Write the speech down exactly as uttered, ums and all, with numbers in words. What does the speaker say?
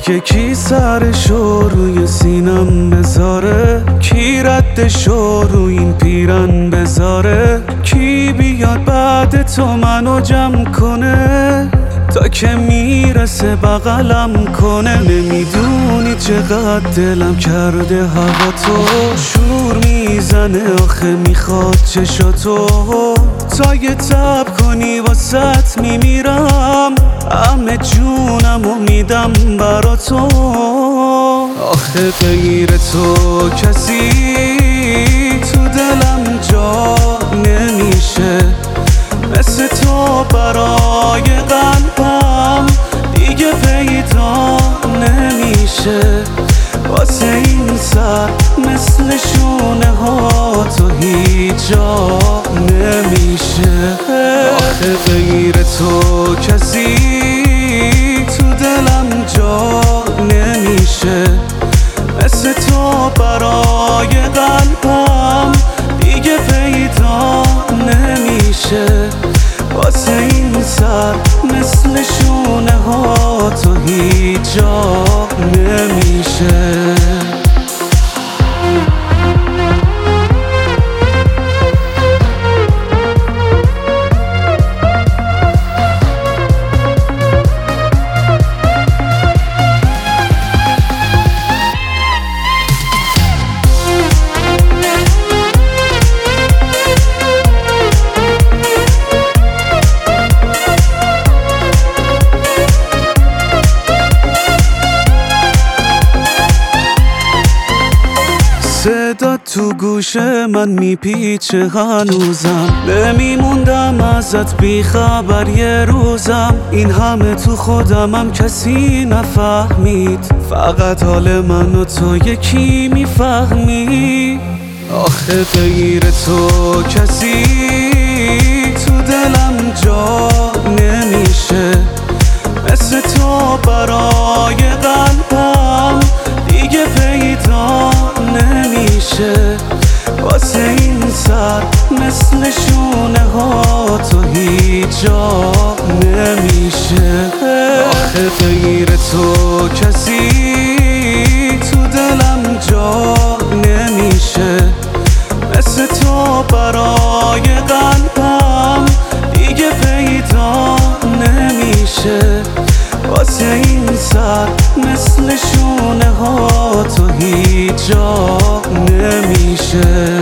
دیگه کی سرشو روی سینم بذاره، کی ردشو روی این پیرن بذاره، کی بیاد بعد تو منو جمع کنه تا که میرسه بغلم کنه. نمیدونی چقدر دلم کرده هوا تو، شور میزنه آخه میخواد چشاتو، تا یه تب کنی واسط میمیرم، همه جونم و میدم برا تو. آخه غیر تو کسی تو دلم جا نمیشه، مثل تو برای قلبم دیگه پیدا نمیشه. واسه این سر مثل شونه ها تو هیچ جا نمیشه. آخه غیر تو کسی تو دلم جا نمیشه، مثل تو برای قلبم دیگه پیدا نمیشه. واسه این سر مثل شونه ها تو هیچ جا نمیشه. صدا تو گوش من میپیچه هنوزم، نمیموندم ازت بیخبر یه روزم. این همه تو خودمم کسی نفهمید، فقط حال من و تو یکی میفهمی. آخه غیر تو کسی تو دلم جا نمیشه، مثل تو برای قلبم دیگه پیدا نمیشه. واسه این سر مثل شونه ها تو هیچ جا نمیشه. آخه غیر تو کسی تو دلم جا نمیشه، مثل تو برای قلبم دیگه پیدا نمیشه. واسه این سر مثل شونه ها تو هیچ جا نمیشه.